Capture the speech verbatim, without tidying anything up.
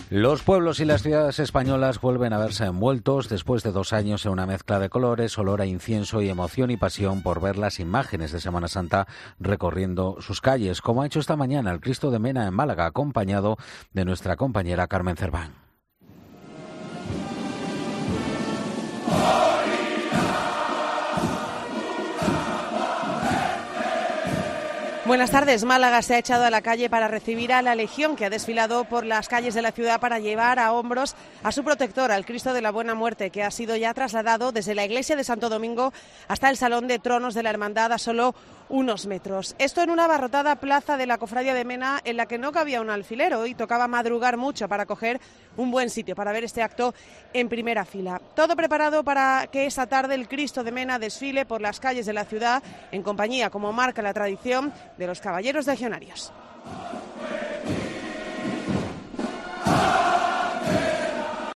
Los pueblos y las ciudades españolas vuelven a verse envueltos después de dos años en una mezcla de colores, olor a incienso y emoción y pasión por ver las imágenes de Semana Santa recorriendo sus calles, como ha hecho esta mañana el Cristo de Mena en Málaga, acompañado de nuestra compañera Carmen Cerván. Buenas tardes. Málaga se ha echado a la calle para recibir a la Legión, que ha desfilado por las calles de la ciudad para llevar a hombros a su protector, al Cristo de la Buena Muerte, que ha sido ya trasladado desde la iglesia de Santo Domingo hasta el Salón de Tronos de la Hermandad a solo unos metros. Esto en una abarrotada plaza de la Cofradía de Mena en la que no cabía un alfilero y tocaba madrugar mucho para coger un buen sitio para ver este acto en primera fila. Todo preparado para que esta tarde el Cristo de Mena desfile por las calles de la ciudad en compañía, como marca la tradición, de los caballeros legionarios.